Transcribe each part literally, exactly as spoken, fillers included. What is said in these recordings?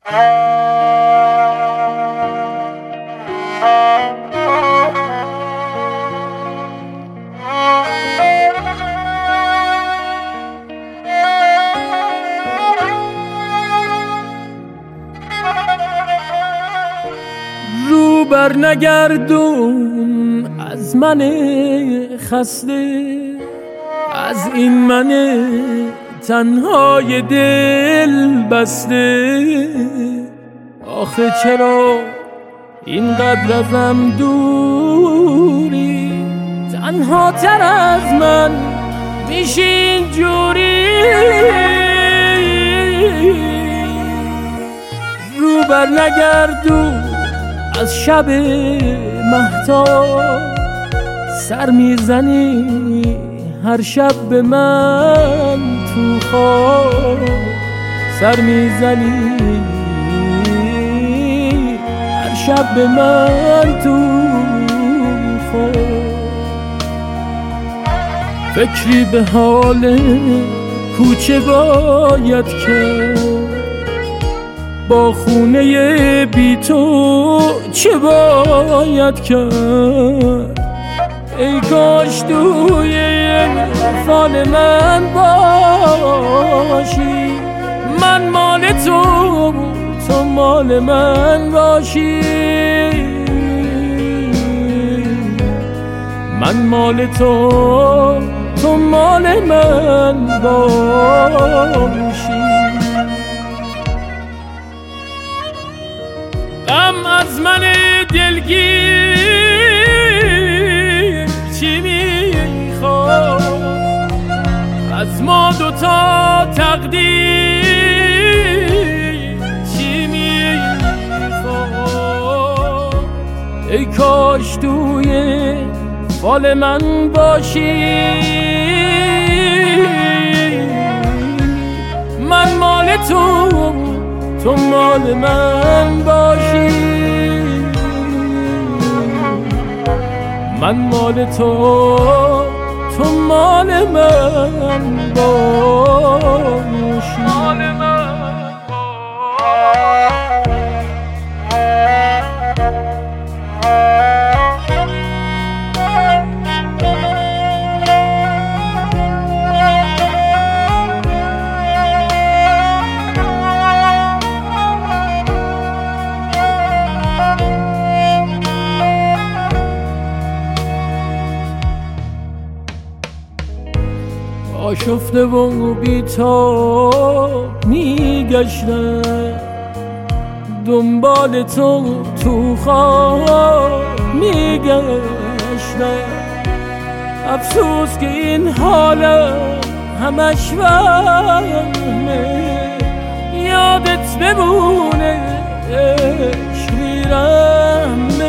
رو بر نگردون از من خسته، از این من تنهای دل بسته. آخه چرا اینقدر ازم دوری؟ تنها تر از من میشی اینجوری. رو بر نگردون از شب مهتاب، سر میزنی هر شب به من تو خواب. سر میزنی هر شب به من تو خواب. فکری به حال کوچه باید کرد، با خونه بی تو چه باید کرد؟ ای کاش توی فال من باشی، من مال تو تو مال من باشی. من مال تو تو مال من باشی. غم از من دلگیر چی میخواد؟ از ما دوتا تقدیر چی میخواد؟ ای کاش توی فال من باشی، من مال تو تو مال من باشی. من مال تو تو مال من باشی. آشفته و بی‌تاب میگشتم، دنبال تو تو خواب میگشتم. افسوس که این حالم همش وهمه، یادت بمونه عشق میرمه،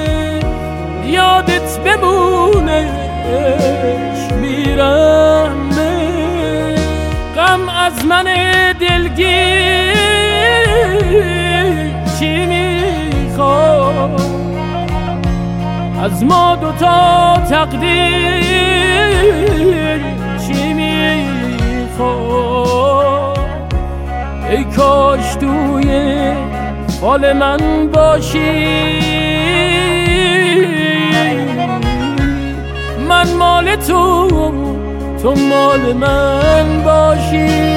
یادت بمونه عشق میرمه. غم از من دلگیر چی میخواد؟ از ما دوتا تقدیر چی میخواد؟ ای کاش توی فال من باشی، من مال تو تو مال من باشی.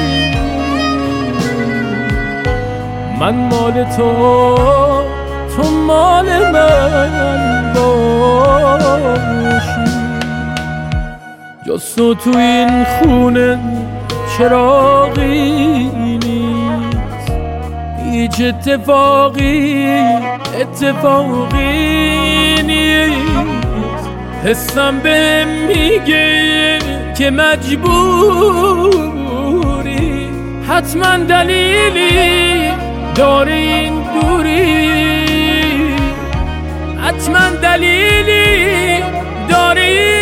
من مال تو تو مال من باشی. جز تو تو این خونه چراغی نیست، هیچ اتفاقی اتفاقی نیست. حسم بهم میگه که مجبوری، حتما دلیلی داره این دوری، حتما دلیلی داره این